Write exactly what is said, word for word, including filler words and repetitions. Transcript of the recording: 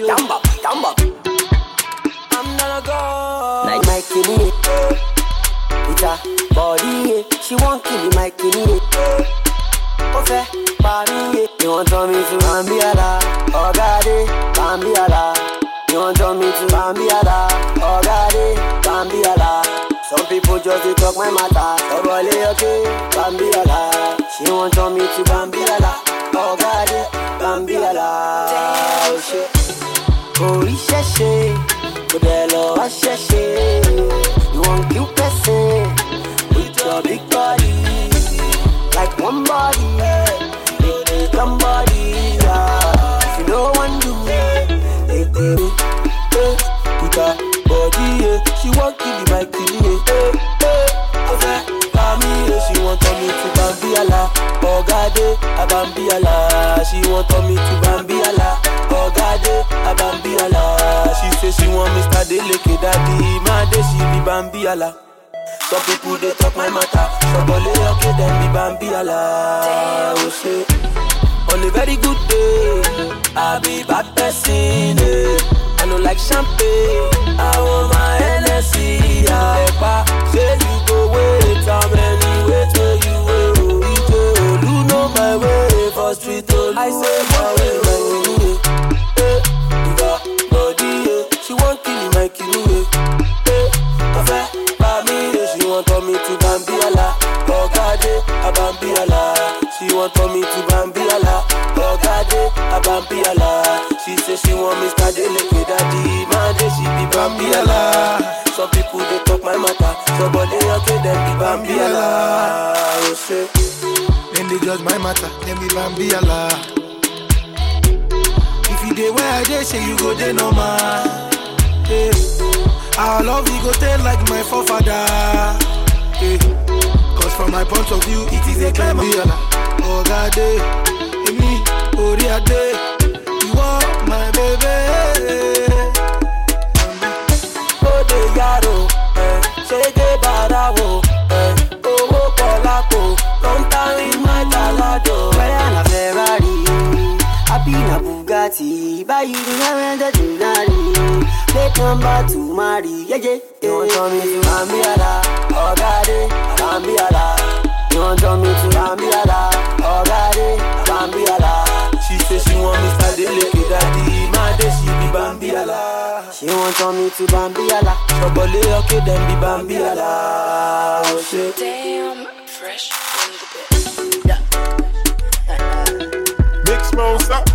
Jamba, jamba. I'm not a girl. Like my kidney. It's a body. She won't kill me, my kidney. Okay, body. You want to me to Bambiala. Oh, God, Bambiala. You want to me to Bambiala. Oh, God, Bambiala. Some people just they talk my matter. So, boy, okay, Bambiala. She want to me to Bambiala. Oh, God, Bambiala. Oh, shit. Oh, it's shit. Modelo, I shit. You want to person with your big body. Like one body, big, big somebody. Yeah. If you know one do, they do. Eh, with her body, yeah. She want to be my kidney. Eh, eh, okay. Family, she want me to Bambiala. Oh God, a Bambiala. She want me to Bambiala. Oh God, a Bambiala. She say she want Mister Deleke Daddy. My day she be Bambiala. Some people they talk my matter. Somebody okay then be Bambiala. Oh shit. On a very good day, I be bad person. Eh. I don't like champagne. I want my N S C. I say you go wait. How many wait till you wait? You know my way for street. I say my way, my kidney. Eh, you got body. Eh. She want kill me, my kidney. Eh, okay. She want me to Bambiala, oh God, a Bambiala. She want me to Bambiala, oh God, a Bambiala. She say she want Mister Deleke Daddy, man, she be Bambiala. Some people they talk my matter, somebody okay then be Bambiala. Oh shit. Then they judge my matter, then be Bambiala. If you dey where I dey, say you go dey normal. Hey. Our love you go tell like my forefather. Hey. Cause from my point of view, it is a climb. Oh God, eh, me, oh dear day, you are my baby. Oh de yaro, eh, shege barawo, eh, oh oh polako, long time in my talado. Mariana Ferrari, happy na Bugatti, buy you the Denari. Plate number two, marry, yeah, yeah. You want me to Bambiala, oh God, Bambiala. You want me to Bambiala, oh God, Bambiala. She say she want Mister Deleke Daddy, my day she be Bambiala. She want me to Bambiala, somebody okay then be Bambiala. Oh shit. Damn, fresh on the bed. Big Smoke,